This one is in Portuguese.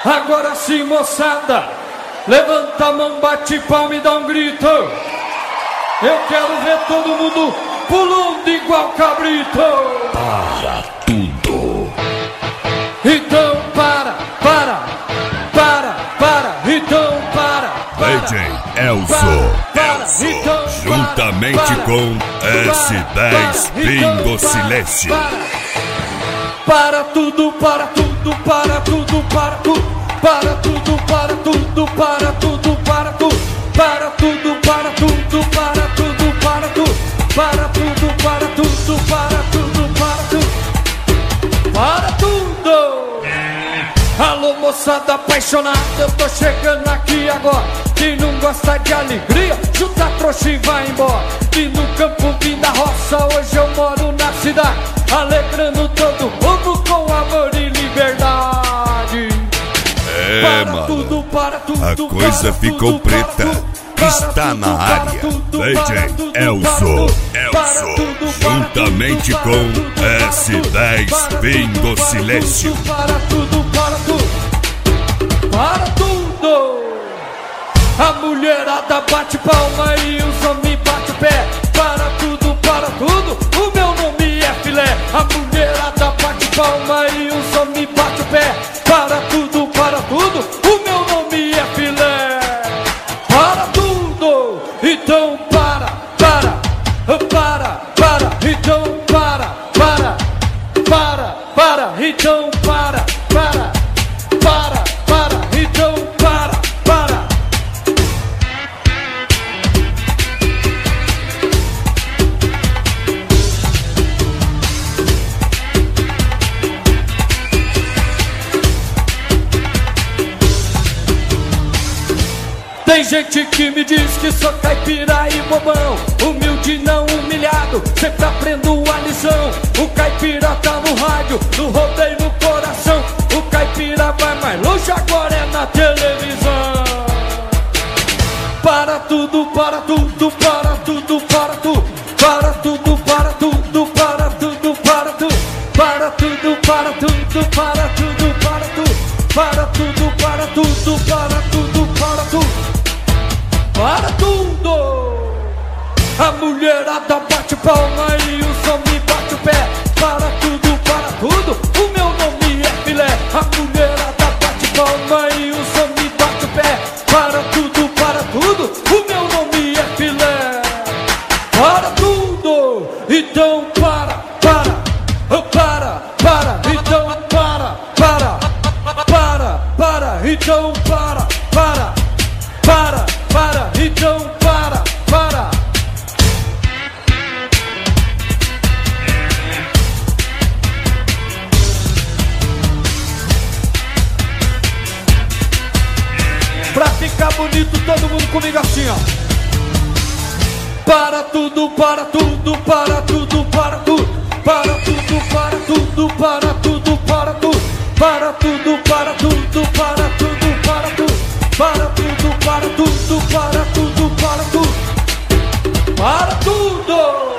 Agora sim, moçada, levanta a mão, bate palma e dá um grito. Eu quero ver todo mundo pulando igual cabrito. Para tudo. Então então DJ Elzo, juntamente com S10 Bingo Silêncio. Para tudo, para tudo, para tudo, para tudo, para tudo, para tudo, para tudo, para tudo, para tudo, para tudo, para tudo, para tudo, para tudo, para tudo, para tudo, para tudo. Alô, moçada apaixonada, eu tô chegando aqui agora. Quem não gosta de alegria, junta trouxa e vai embora. Vim no campo, vim da roça, hoje eu moro na cidade, alegrando todo mundo com amor e liberdade. Mano, tudo, para tudo, a coisa ficou preta. Está na área DJ Elzo, juntamente com S10 Bingo Silêncio. Para tudo, para tudo, para tudo. A mulherada bate palma e os homens bate o pé. Para tudo, o meu nome é filé. A mulherada bate palma e os homens bate o pé. Para tudo, o meu nome é filé. Para tudo, então para, então para, então para, então para. Tem gente que me diz que sou caipira e bobão, humilde não humilhado, sempre aprendo a lição. O caipira tá no rádio, no rodeio no coração. O caipira vai mais longe, agora é na televisão. Para tudo, para tudo, para tudo, para tudo, para tudo, para tudo, para tudo, para tudo, para tudo, para tudo, para tudo, para tudo, para tudo, para tudo, para tudo, para tudo. Para tudo! A mulherada bate palma e os homens bate o pé. Para tudo, o meu nome é filé. A mulherada bate palma e os homens bate o pé. Para tudo, o meu nome é filé. Para tudo, então para, então para, então para, então para. Pra ficar bonito, todo mundo comigo assim, ó. Para tudo, para tudo, para tudo, para tudo, para tudo, para tudo, para tudo, para tudo, para tudo, para tudo, para tudo, para tudo, para tudo, para tudo, para tudo, para tudo, para tudo.